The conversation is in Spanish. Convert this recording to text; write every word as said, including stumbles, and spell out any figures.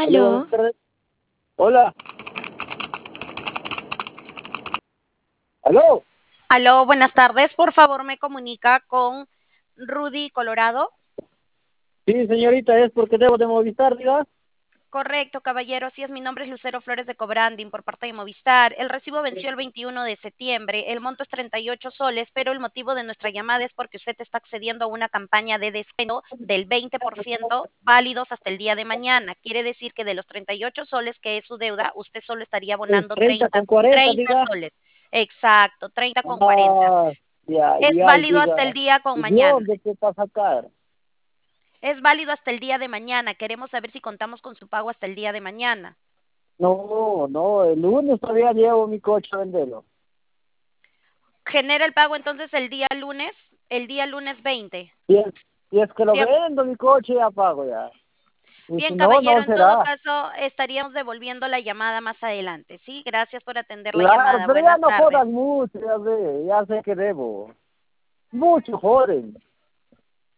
Aló, Aló, buenas tardes. Hola. Aló. aló, buenas tardes. Por favor, me comunica con Rudy Colorado. Sí, señorita, es porque debo de Movistar, diga. Correcto, caballero. Así es, mi nombre es Lucero Flores de Cobranding por parte de Movistar. El recibo venció el veintiuno de septiembre. El monto es treinta y ocho soles, pero el motivo de nuestra llamada es porque usted está accediendo a una campaña de descuento del veinte por ciento válidos hasta el día de mañana. Quiere decir que de los treinta y ocho soles que es su deuda, usted solo estaría Es abonando treinta treinta, con cuarenta, treinta diga. soles. Exacto, treinta con cuarenta. Ah, ya, Es ya, válido hasta el diga. día con ¿Y de mañana. dónde te va a sacar? Es válido hasta el día de mañana. Queremos saber si contamos con su pago hasta el día de mañana. No, no, el lunes todavía llevo mi coche a venderlo. Genera el pago entonces el día lunes, el día lunes veinte. Si es, si es que lo De ac- vendo mi coche, ya pago ya. Y si Bien, no, caballero, no en todo será. caso estaríamos devolviendo la llamada más adelante. Sí, gracias por atender la Claro, llamada. pero ya Buenas no jodas tardes. mucho, ya sé, ya sé que debo. Mucho joden.